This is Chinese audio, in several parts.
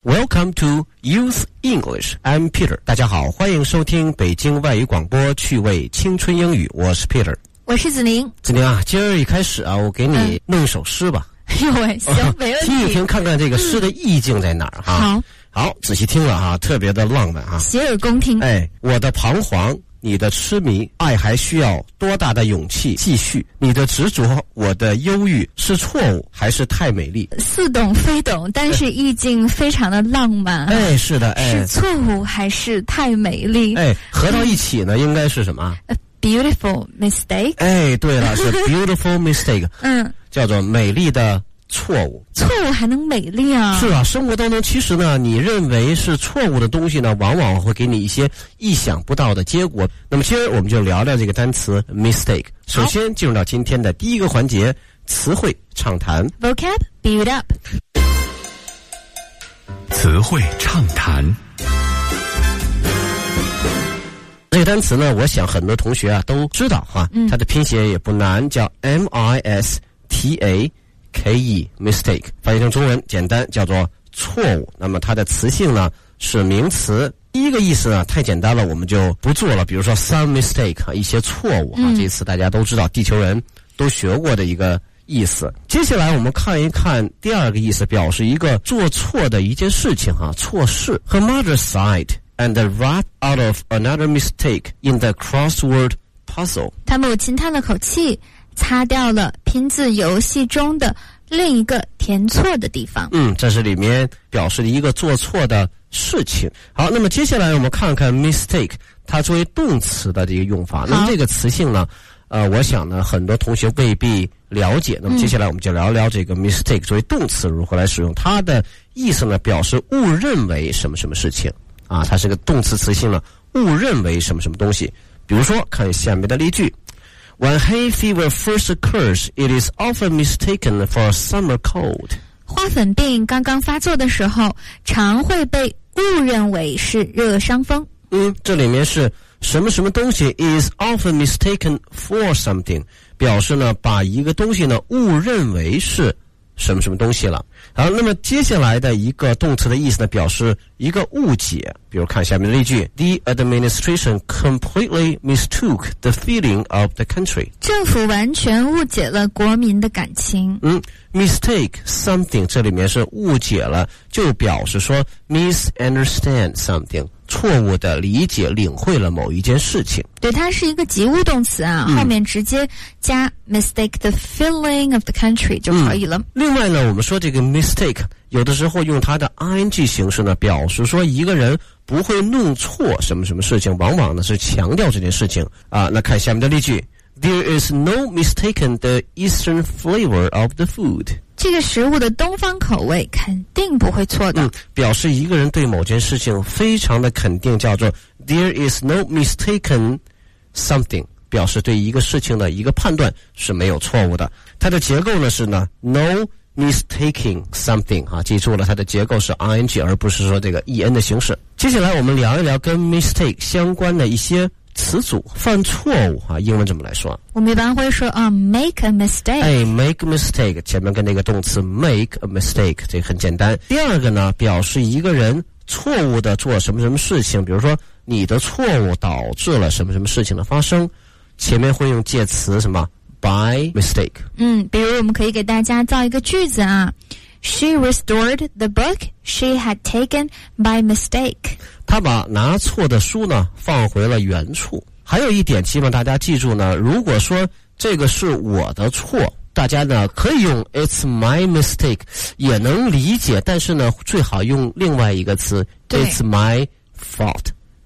Welcome to Youth English. I'm Peter. 大家好，欢迎收听北京外语广播趣味青春英语，我是 Peter， 我是子宁。 子宁啊，今儿一开始啊，我给你弄一首诗吧。 呦喂，行，没问题。 听一听，看看这个诗的意境在哪儿哈。好，仔细听了哈，特别的浪漫哈。 洗耳恭听。 我的彷徨，你的痴迷，爱还需要多大的勇气继续？你的执着，我的忧郁，是错误还是太美丽？ 似懂非懂，但是意境非常的浪漫。 是的， 是错误还是太美丽？ 合到一起呢，应该是什么 ？A beautiful mistake。 对了，是 beautiful mistake。叫做美丽的错误。 错误还能美丽啊？ 是啊，生活当中其实呢，你认为是错误的东西呢，往往会给你一些意想不到的结果。那么今儿我们就聊聊这个单词 mistake。首先进入到今天的第一个环节，词汇畅谈。 Vocab build up。 词汇畅谈。 这个单词呢，我想很多同学啊都知道哈，它的拼写也不难，叫 M-I-S-T-A-K-E mistake， 翻译成中文简单叫做错误。那么它的词性呢是名词。第一个意思呢太简单了，我们就不做了。比如说 some mistake 一些错误这一词大家都知道，地球人都学过的一个意思。接下来我们看一看第二个意思，表示一个做错的一件事情错事。Her mother sighed and wrote out of another mistake in the crossword puzzle。 他母亲叹了口气，擦掉了拼字游戏中的另一个填错的地方。 这是里面表示的一个做错的事情。好，那么接下来我们看看 mistake 它作为动词的这个用法。那么这个词性呢我想呢很多同学未必了解。那么接下来我们就聊聊这个 mistake 作为动词如何来使用。它的意思呢表示误认为什么什么事情它是个动词词性呢，误认为什么什么东西。比如说看下面的例句， When hay fever first occurs, it is often mistaken for a summer cold。 花粉病刚刚发作的时候，常会被误认为是热伤风。 这里面是什么什么东西 is often mistaken for something， 表示呢把一个东西呢误认为是什么什么东西了。好，那么接下来的一个动词的意思呢，表示一个误解。比如看下面的例句， The administration completely mistook the feeling of the country。 政府完全误解了国民的感情。 mistake something 这里面是误解了，就表示说 misunderstand something， 错误的理解领会了某一件事情。 对，它是一个及物动词后面直接加 mistake the feeling of the country 就可以了。 另外呢，我们说这个 mistake 有的时候用它的 ing 形式呢，表示说一个人不会弄错什么什么事情，往往呢是强调这件事情那看下面的例句， There is no mistaking the Eastern flavor of the food。 这个食物的东方口味肯定不会错的。 表示一个人对某件事情非常的肯定，叫做 There is no mistaken something， 表示对一个事情的一个判断是没有错误的。它的结构呢是呢 no mistaking something 记住了，它的结构是 ing 而不是说这个 en 的形式。接下来我们聊一聊跟 mistake 相关的一些词组。犯错误英文怎么来说？ 我们一般会说make a mistake。 make a mistake 前面跟那个动词 make a mistake 这个很简单。第二个呢，表示一个人错误的做什么什么事情，比如说你的错误导致了什么什么事情的发生，前面会用介词什么 by mistake。 比如我们可以给大家造一个句子She restored the book she had taken by mistake。 她把拿错的书呢放回了原处。还有一点希望大家记住呢，如果说这个是我的错，大家呢可以用 It's my mistake 也能理解，但是呢最好用另外一个词 It's my fault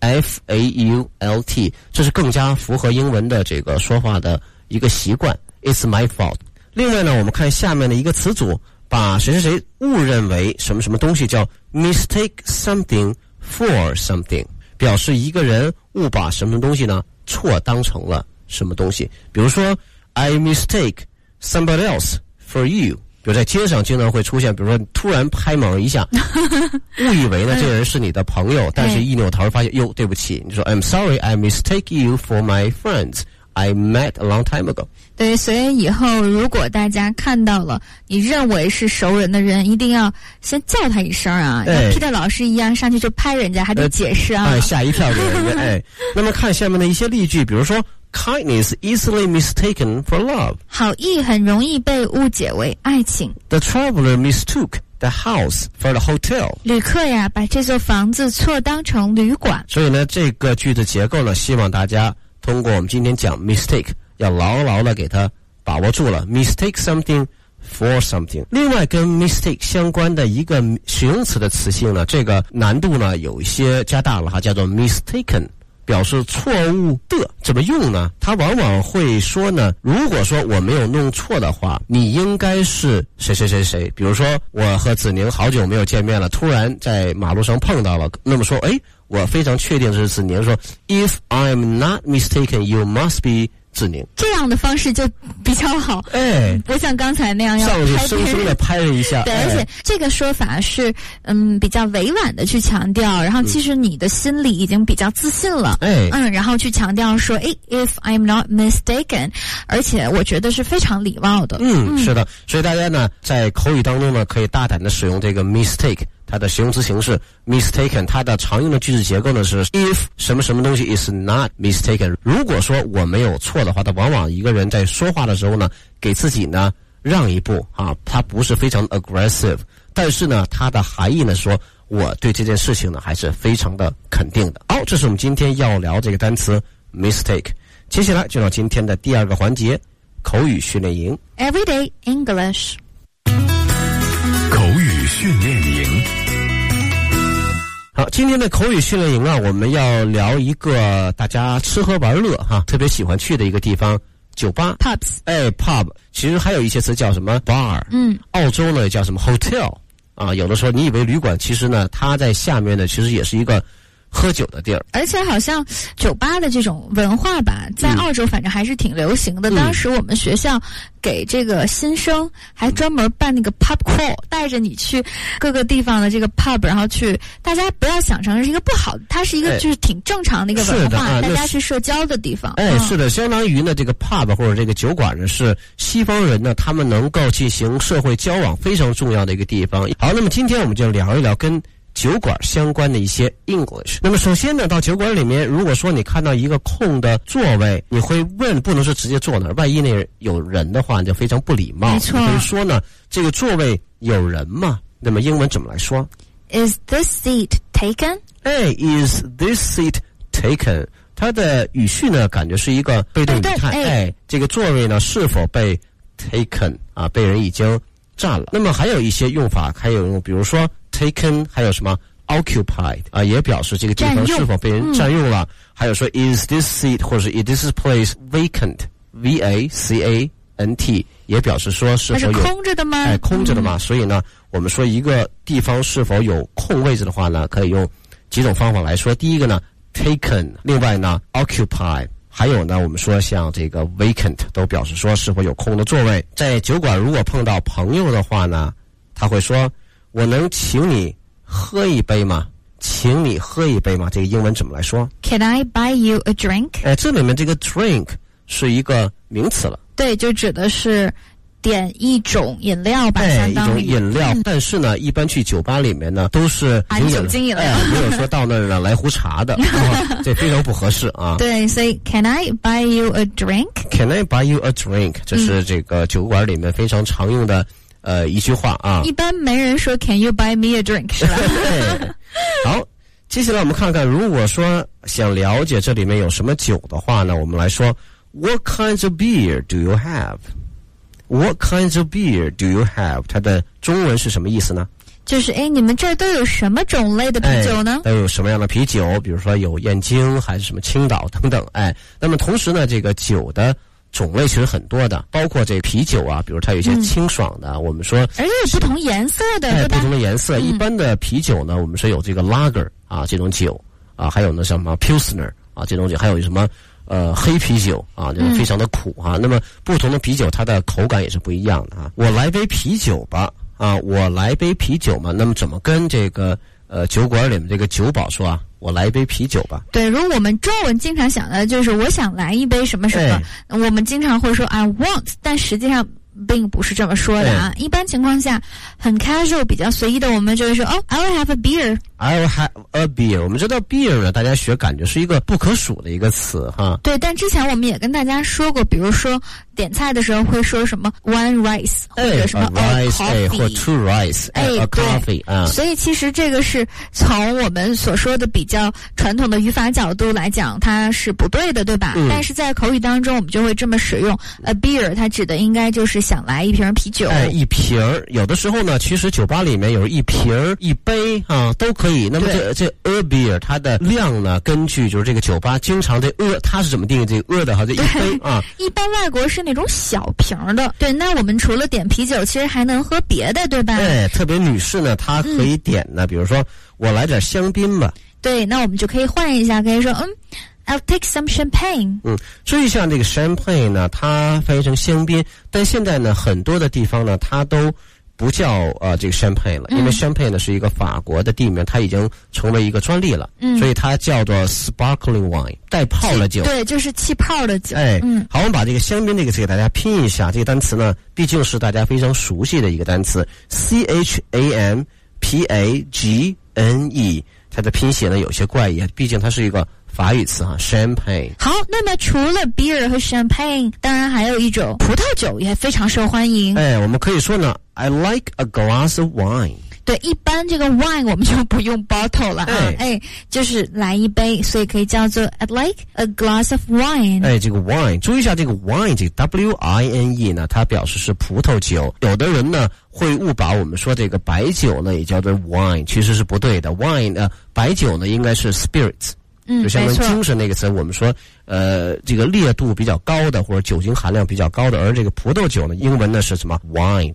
F-A-U-L-T， 这是更加符合英文的这个说话的一个习惯 It's my fault。 另外呢，我们看下面的一个词组，把谁谁谁误认为什么什么东西，叫 mistake something for something， 表示一个人误把什么东西呢错当成了什么东西。比如说 I mistake somebody else for you， 比如在街上经常会出现，比如说你突然拍猛一下误以为呢这个人是你的朋友，但是一扭头发现哟对不起，你说 I'm sorry I mistake you for my friends， I met a long time ago。 对，所以以后如果大家看到了你认为是熟人的人，一定要先叫他一声啊，像 Peter 老师一样上去就拍人家，还得解释啊， 吓一跳给人家。那么看下面的一些例句，比如说 Kindness easily mistaken for love， 好意很容易被误解为爱情。 The traveler mistook the house for the hotel， 旅客呀把这座房子错当成旅馆。 所以呢这个句子结构呢，希望大家通过我们今天讲 mistake 要牢牢的给它把握住了， mistake something for something。 另外跟 mistake 相关的一个形容词的词性呢，这个难度呢有一些加大了哈，叫做 mistaken， 表示错误的。怎么用呢？它往往会说呢，如果说我没有弄错的话，你应该是谁谁谁谁。比如说我和子宁好久没有见面了，突然在马路上碰到了，那么说我非常确定是子宁，说 If I'm not mistaken, you must be 子宁。 这样的方式就比较好，不像刚才那样要上去生生的拍了一下。 对，而且这个说法是比较委婉的去强调，然后其实你的心里已经比较自信了，然后去强调说if I'm not mistaken， 而且我觉得是非常礼貌的。 是的，所以大家呢在口语当中呢可以大胆的使用这个 mistake。它的形容词形式 mistaken， 它的常用的句子结构呢是 if 什么什么东西 is not mistaken。 如果说我没有错的话，它往往一个人在说话的时候呢给自己呢让一步啊，它不是非常 aggressive， 但是呢它的含义呢说我对这件事情呢还是非常的肯定的。好，这是我们今天要聊这个单词 mistake。 接下来就到今天的第二个环节，口语训练营 Everyday English。 口语训练营。 好，今天的口语训练营啊，我们要聊一个大家吃喝玩乐哈特别喜欢去的一个地方，酒吧 pubs。 pub 其实还有一些词叫什么 bar， 澳洲呢叫什么 hotel 啊，有的时候你以为旅馆，其实呢它在下面呢其实也是一个喝酒的地儿。 而且好像酒吧的这种文化吧，在澳洲反正还是挺流行的。当时我们学校给这个新生还专门办那个 pub crawl， 带着你去各个地方的这个 pub， 然后去，大家不要想成是一个不好的，它是一个就是挺正常的一个文化，大家去社交的地方。 是的，相当于呢这个 pub 或者这个酒馆呢是西方人呢他们能够进行社会交往非常重要的一个地方。好，那么今天我们就聊一聊跟酒馆相关的一些 English。 那么首先呢，到酒馆里面，如果说你看到一个空的座位，你会问，不能说直接坐那儿，万一那有人的话就非常不礼貌。 没错， 你可以说呢，这个座位有人吗？那么英文怎么来说？ Is this seat taken？ Is this seat taken？ 它的语序呢感觉是一个被动语态，这个座位呢是否被 taken 啊，被人已经占了。那么还有一些用法，还有用比如说taken， 还有什么 occupied 啊，也表示这个地方是否被人占用了。还有说 is this seat 或者是 is this place vacant， vacant 也表示说是否有空着的吗？ 空着的嘛。所以呢，我们说一个地方是否有空位置的话呢，可以用几种方法来说。第一个呢 taken， 另外呢 occupied，还有呢，我们说像这个 vacant 都表示说是否有空的座位。在酒馆如果碰到朋友的话呢，他会说我能请你喝一杯吗？请你喝一杯吗？这个英文怎么来说？ Can I buy you a drink？ 这里面这个 drink 是一个名词了。对， 就指的是点一种饮料吧，相当于一种饮料。但是呢，一般去酒吧里面呢，都是含酒精饮料， 没有说到那儿呢来壶茶的，这非常不合适啊。 对，所以 Can I buy you a drink？ Can I buy you a drink？ 这是这个酒馆里面非常常用的一句话啊。 一般没人说 Can you buy me a drink 是吧？ 好，接下来我们看看，如果说想了解这里面有什么酒的话呢，我们来说 What kinds of beer do you have？What kinds of beer do you have？ 它的中文是什么意思呢？ 就是你们这儿都有什么种类的啤酒呢？ 都有什么样的啤酒？比如说有燕京还是什么青岛等等。那么同时呢，这个酒的种类其实很多的，包括这啤酒啊，比如它有一些清爽的，我们说而且有不同颜色的，对吧？ 不同的颜色。一般的啤酒呢，我们说有这个 lager 啊这种酒啊，还有呢什么 pilsner 啊这种酒，还有什么黑啤酒啊，就是非常的苦啊。那么不同的啤酒它的口感也是不一样的啊。我来杯啤酒吧啊，我来杯啤酒嘛。那么怎么跟这个酒馆里面这个酒保说啊我来一杯啤酒吧。 对，如果我们中文经常想的就是我想来一杯什么什么，我们经常会说 I want， 但实际上并不是这么说的啊。一般情况下很 casual 比较随意的，我们就会说I will have a beer。 I will have a beer。 我们知道 beer 呢，大家学感觉是一个不可数的一个词哈。 对，但之前我们也跟大家说过，比如说点菜的时候会说什么 one rice 或者什么 a rice coffee 或 two rice a coffee 啊。 所以其实这个是从我们所说的比较传统的语法角度来讲，它是不对的，对吧？但是在口语当中我们就会这么使用 a beer， 它指的应该就是想来一瓶啤酒。 一瓶儿，有的时候呢，其实酒吧里面有一瓶儿、一杯啊都可以。那么这 a beer 它的量呢，根据就是这个酒吧经常这它是怎么定义这个的哈？这一杯啊， 一般外国是那种小瓶的。对，那我们除了点啤酒，其实还能喝别的，对吧？ 对，特别女士呢，她可以点呢，比如说我来点香槟吧。 对，那我们就可以换一下，可以说I'll take some champagne。 注意一下这个 champagne 呢，它翻译成香槟，但现在呢，很多的地方呢，它都不叫这个 champagne 了，因为 champagne 呢是一个法国的地名，它已经成为一个专利了，所以它叫做 sparkling wine， 带泡的酒。 对，就是气泡的酒。 好，我们把这个香槟这个词给大家拼一下，这个单词呢，毕竟是大家非常熟悉的一个单词 CHAMPAGNE， 它的拼写呢有些怪异，毕竟它是一个法语词哈 champagne。 好，那么除了 beer 和 champagne， 当然还有一种葡萄酒也非常受欢迎。 我们可以说呢 I like a glass of wine。 对，一般这个 wine 我们就不用 bottle 了啊，就是来一杯，所以可以叫做 I'd like a glass of wine。 这个 wine， 注意一下这个 wine， 这个 WINE 呢，它表示是葡萄酒。有的人呢会误把我们说这个白酒呢也叫做 wine， 其实是不对的。wine 呢，白酒呢应该是 spirits。就相当于精神那个词，我们说这个烈度比较高的或者酒精含量比较高的，而这个葡萄酒呢，英文呢是什么 wine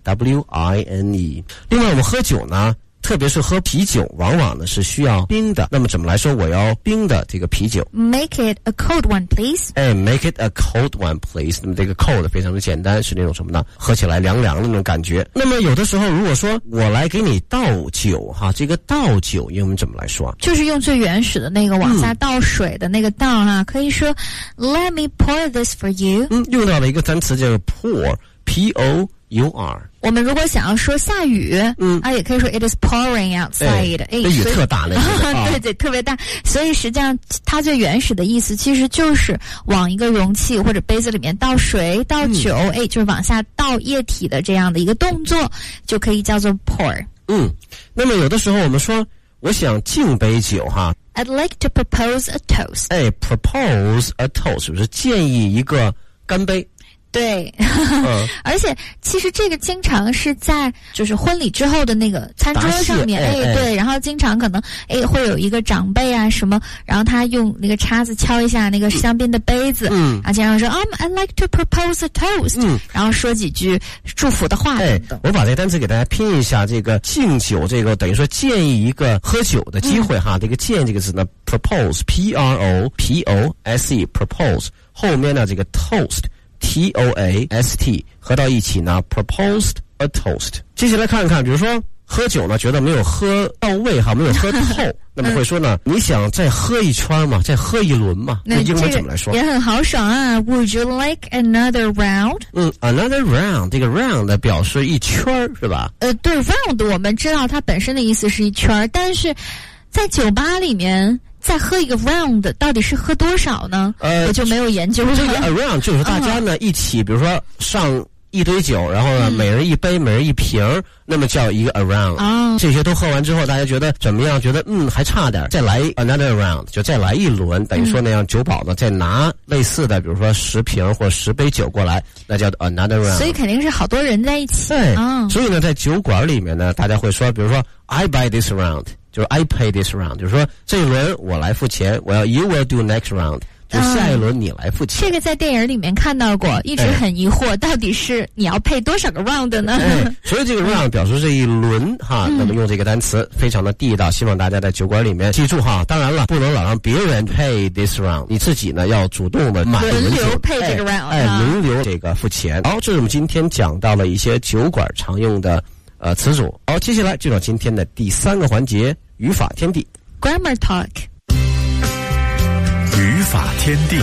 WINE。 另外我们喝酒呢，特别是喝啤酒，往往呢是需要冰的。那么怎么来说我要冰的这个啤酒？ Make it a cold one, please。 Make it a cold one, please。 那么这个 cold 非常的简单，是那种什么呢？喝起来凉凉的那种感觉。那么有的时候如果说我来给你倒酒哈，这个倒酒英文怎么来说？ 就是用最原始的那个往下倒水的那个倒哈，可以说 Let me pour this for you。 用到了一个单词叫做 pour POUR。 我们如果想要说下雨，也可以说 It is pouring outside。 雨特大那个对，特别大。所以实际上它最原始的意思其实就是往一个容器或者杯子里面倒水倒酒，就是往下倒液体的这样的一个动作，就可以叫做 pour。 那么有的时候我们说我想敬杯酒哈， I'd like to propose a toast。 propose a toast 是不是建议一个干杯？ 对，而且其实这个经常是在就是婚礼之后的那个餐桌上面，对，然后经常可能会有一个长辈啊什么，然后他用那个叉子敲一下那个香槟的杯子，然后经常说I'd like to propose a toast，然后说几句祝福的话等等。 我把这个单词给大家拼一下，这个敬酒这个等于说建议一个喝酒的机会哈，这个建议这个字呢 propose PROPOSE propose 后面呢这个 toast TOAST 合到一起呢 proposed a toast。 接下来看看，比如说喝酒呢觉得没有喝到位哈，没有喝透那么会说呢你想再喝一圈嘛，再喝一轮嘛，那英文怎么来说？ 也很豪爽啊 Would you like another round？ another round， 这个 round 表示一圈是吧？ 对， round 我们知道它本身的意思是一圈，但是在酒吧里面再喝一个 round 到底是喝多少呢？我就没有研究了。 这个 around 就是大家呢一起，比如说上一堆酒，然后呢每人一杯，每人一瓶，那么叫一个 around。这些都喝完之后，大家觉得怎么样？觉得还差点，再来 another round， 就再来一轮，等于说那样酒保呢再拿类似的，比如说10瓶或10杯酒过来，那叫 another round。 所以肯定是好多人在一起。 对，所以呢在酒馆里面呢，大家会说，比如说 I buy this round。就是 I pay this round， 就是说这一轮我来付钱，我要 You will do next round， 就下一轮你来付钱。 这个在电影里面看到过，一直很疑惑，到底是你要配多少个 round 呢？ 所以这个 round 表示这一轮哈，那么用这个单词非常的地道，希望大家在酒馆里面记住哈。当然了，不能老让别人 pay this round， 你自己呢要主动的买轮流配这个 round， 轮流这个付钱。好，这是我们今天讲到了一些酒馆常用的词组。好，接下来进入今天的第3个环节，语法天地 Grammar Talk。 法天地。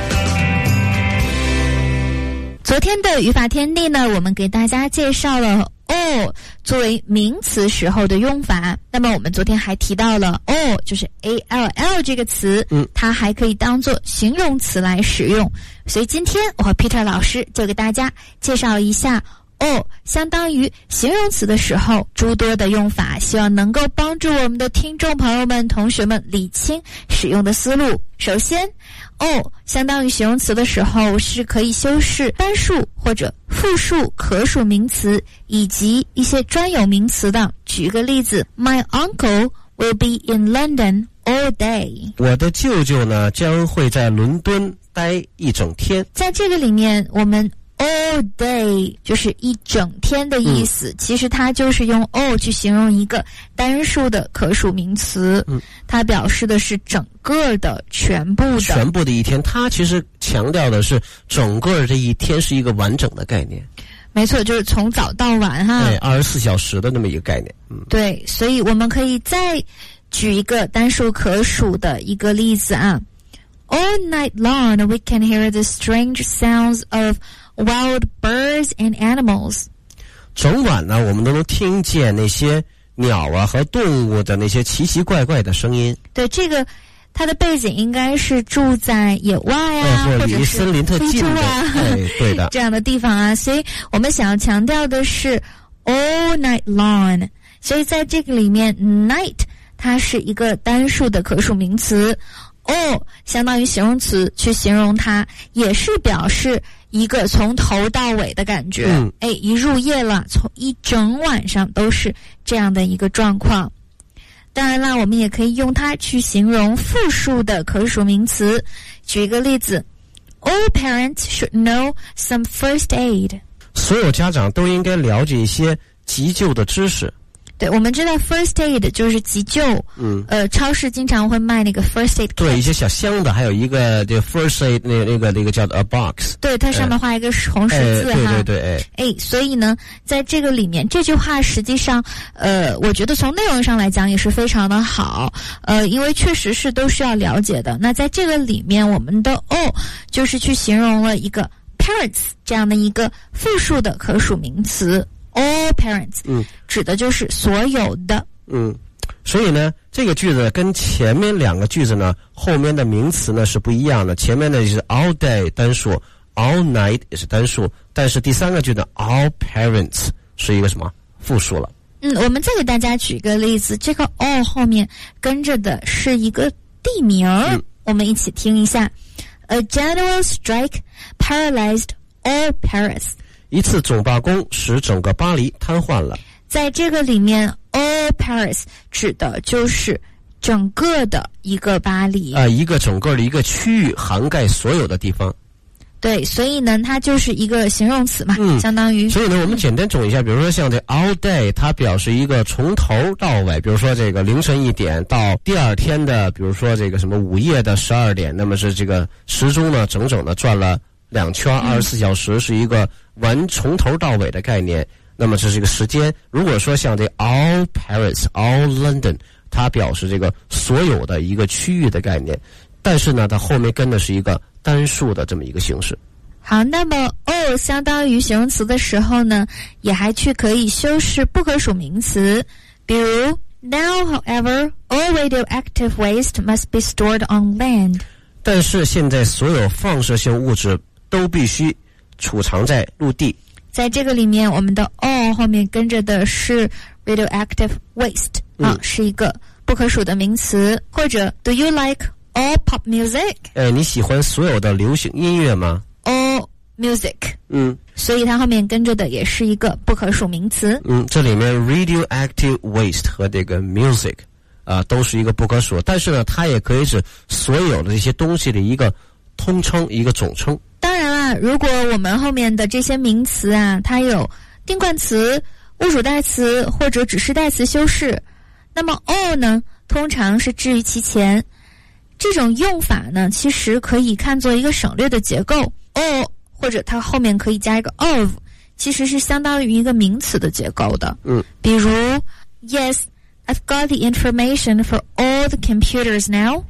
昨天的语法天地呢，我们给大家介绍了 all 作为名词时候的用法。那么我们昨天还提到了 all 就是 all 这个词，它还可以当做形容词来使用。所以今天我和 Peter 老师就给大家介绍一下 all 相当于形容词的时候诸多的用法，希望能够帮助我们的听众朋友们、同学们理清使用的思路。首先 all 相当于形容词的时候是可以修饰单数或者复数可数名词以及一些专有名词的。举个例子， My uncle will be in London all day. 我的舅舅呢将会在伦敦待一整天。 在这个里面，我们all day 就是一整天的意思，其实它就是用 all 去形容一个单数的可数名词，它表示的是整个的、全部的一天。它其实强调的是整个这一天是一个完整的概念。 没错，就是从早到晚哈。 对，24小时的那么一个概念。 对，所以我们可以再举一个单数可数的一个例子啊。All night long, we can hear the strange sounds of wild birds and animals. 整晚呢，我们都能听见那些鸟啊和动物的那些奇奇怪怪的声音。 对，这个它的背景应该是住在野外啊，或者是森林特近的，对的， 这样的地方啊。所以我们想要强调的是 all night long。所以在这个里面 ，night 它是一个单数的可数名词。all 相当于形容词去形容它，也是表示一个从头到尾的感觉。一入夜了，从一整晚上都是这样的一个状况。当然啦，我们也可以用它去形容复数的可数名词。举一个例子 ，All parents should know some first aid。 所有家长都应该了解一些急救的知识。 对，我们知道 first aid 就是急救。超市经常会卖那个 first aid kit。 对，一些小箱子，还有一个这 first aid 那个叫 a box。 对，它上面画一个红十字哈。 对。 所以呢，在这个里面，这句话实际上，我觉得从内容上来讲也是非常的好。因为确实是都是要了解的。那在这个里面，我们的 all 就是去形容了一个 parents 这样的一个复数的可数名词。All parents，指的就是所有的。 所以呢，这个句子跟前面两个句子呢，后面的名词呢是不一样的。前面呢是 all day 单数 ，all night 也是单数，但是第三个句子 all parents 是一个什么复数了？ 我们再给大家举个例子，这个 all 后面跟着的是一个地名，我们一起听一下。A general strike paralyzed all Paris。 一次总罢工使整个巴黎瘫痪了。 在这个里面 all Paris 指的就是整个的一个巴黎， 一个整个的一个区域，涵盖所有的地方。 对，所以呢它就是一个形容词嘛，相当于。 所以呢我们简单总一下，比如说像这 all day 它表示一个从头到尾，比如说这个凌晨1点到第二天的比如说这个什么午夜的12点，那么是这个时钟呢整整的转了2圈，24小时是一个从头到尾的概念。那么这是一个时间。如果说像这 all Paris all London 它表示这个所有的一个区域的概念，但是呢它后面跟的是一个单数的这么一个形式。 好，那么 all 相当于形容词的时候呢，也还可以修饰不可数名词。比如 Now however all radioactive waste must be stored on land。 但是现在所有放射性物质都必须储藏在陆地。在这个里面，我们的 all 后面跟着的是 radioactive waste，是一个不可数的名词。或者 Do you like all pop music？ 你喜欢所有的流行音乐吗？ All music。所以它后面跟着的也是一个不可数名词。 这里面 radioactive waste 和这个 music都是一个不可数，但是呢它也可以指所有的这些东西的一个通称，一个总称。 当然啦，如果我们后面的这些名词它有定冠词、物主代词或者指示代词修饰，那么 all 呢通常是置于其前。这种用法呢其实可以看作一个省略的结构， all 或者它后面可以加一个 of， 其实是相当于一个名词的结构的。比如 Yes, I've got the information for all the computers now。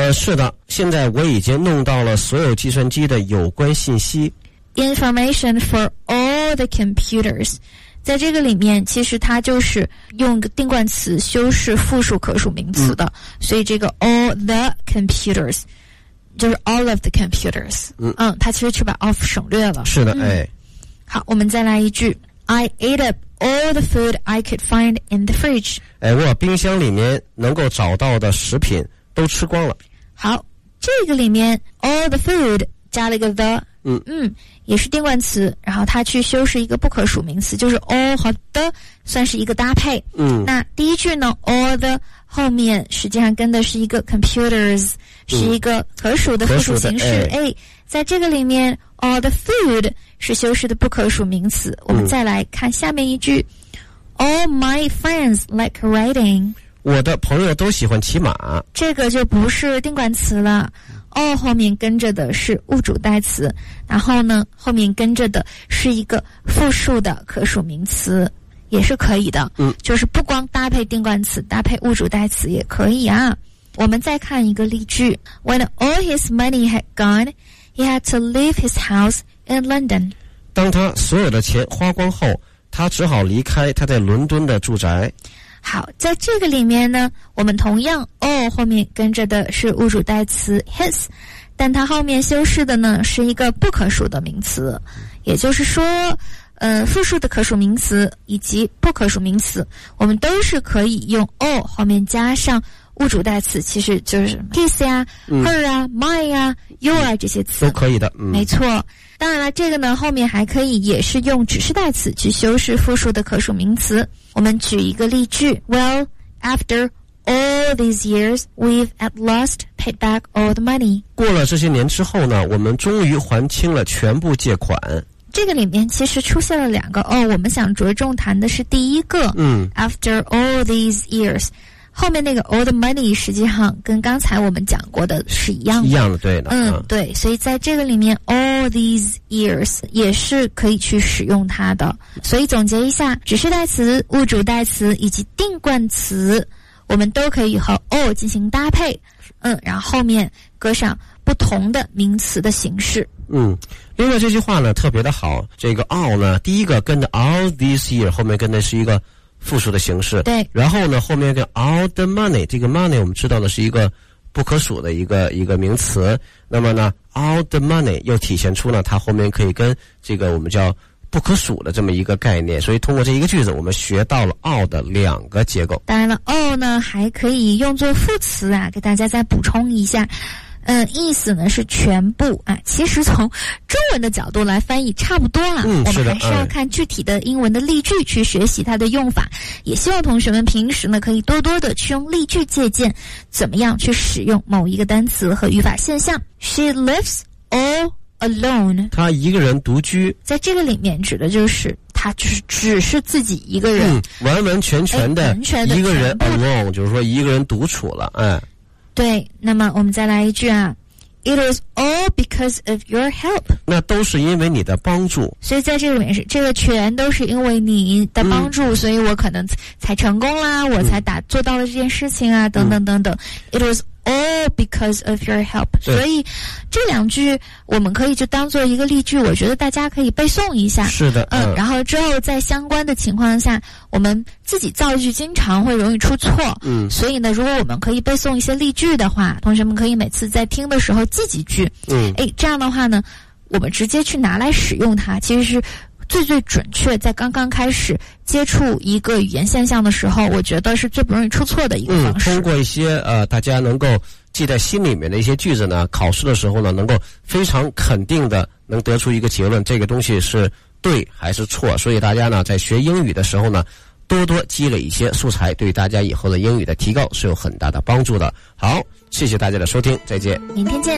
是的，现在我已经弄到了所有计算机的有关信息。 Information for all the computers。在这个里面，其实它就是用个定冠词修饰复数可数名词的，所以这个 all the computers 就是 all of the computers。它其实是把 of 省略了。 是的， 好，我们再来一句 I ate up all the food I could find in the fridge。 我把冰箱里面能够找到的食品都吃光了。 好，这个里面 all the food 加了一个 the。也是定冠词，然后它去修饰一个不可数名词，就是 all 和 the 算是一个搭配。那第一句呢 all the 后面实际上跟的是一个 computers，是一个可数的复数形式。在这个里面 all the food 是修饰的不可数名词。我们再来看下面一句 all my friends like riding。 我的朋友都喜欢骑马。 这个就不是定冠词了。后面跟着的是物主代词，然后呢后面跟着的是一个复数的可数名词，也是可以的。就是不光搭配定冠词，搭配物主代词也可以啊。我们再看一个例句 When all his money had gone, he had to leave his house in London。 当他所有的钱花光后，他只好离开他在伦敦的住宅。 好，在这个里面呢，我们同样后面跟着的是物主代词 his， 但它后面修饰的呢是一个不可数的名词，也就是说复数的可数名词以及不可数名词，我们都是可以用后面加上物主代词，其实就是 his 呀、her 啊、my 啊、your 啊这些词都可以的。 没错。当然了，这个呢后面还可以也是用指示代词去修饰复数的可数名词。我们举一个例句 Well, after all these years, we've at last paid back all the money。 过了这些年之后呢，我们终于还清了全部借款。 这个里面其实出现了两个我们想着重谈的是第一个After all these years，后面那个 all the money 实际上跟刚才我们讲过的是一样的， 对的。 对，所以在这个里面 all these years 也是可以去使用它的。所以总结一下，指示代词、物主代词以及定冠词，我们都可以和 all 进行搭配，然后后面搁上不同的名词的形式。 另外这句话呢特别的好，这个 all 呢，第一个跟着 all these years， 后面跟的是一个复数的形式， 对。 然后呢，后面跟 all the money， 这个 money 我们知道的是一个不可数的一个名词。那么呢 ，all the money 又体现出呢，它后面可以跟这个我们叫不可数的这么一个概念。所以通过这一个句子，我们学到了 all 的两个结构。 当然了 ，all 呢还可以用作副词啊，给大家再补充一下。意思呢是全部啊，其实从中文的角度来翻译差不多啊。我们还是要看具体的英文的例句去学习它的用法。也希望同学们平时呢可以多多的去用例句借鉴，怎么样去使用某一个单词和语法现象。She lives all alone。 她一个人独居， 在这个里面指的就是她只是自己一个人， 完完全全的一个人 alone， 就是说一个人独处了。 对，那么我们再来一句啊 It was all because of your help。 那都是因为你的帮助。 所以在这里面是这个全都是因为你的帮助，所以我可能才成功啦，我才做到了这件事情啊，等等等等。It was all because of your help。 所以这两句我们可以就当做一个例句，我觉得大家可以背诵一下。 是的， 然后之后在相关的情况下，我们自己造句经常会容易出错。所以呢，如果我们可以背诵一些例句的话，同学们可以每次在听的时候记几句。这样的话呢，我们直接去拿来使用它，其实是最准确。在刚刚开始接触一个语言现象的时候，我觉得是最不容易出错的一个方式。 通过一些大家能够记在心里面的一些句子呢，考试的时候呢，能够非常肯定的能得出一个结论，这个东西是对还是错。所以大家呢，在学英语的时候呢，多多积累一些素材，对大家以后的英语的提高是有很大的帮助的。好，谢谢大家的收听，再见， 明天见。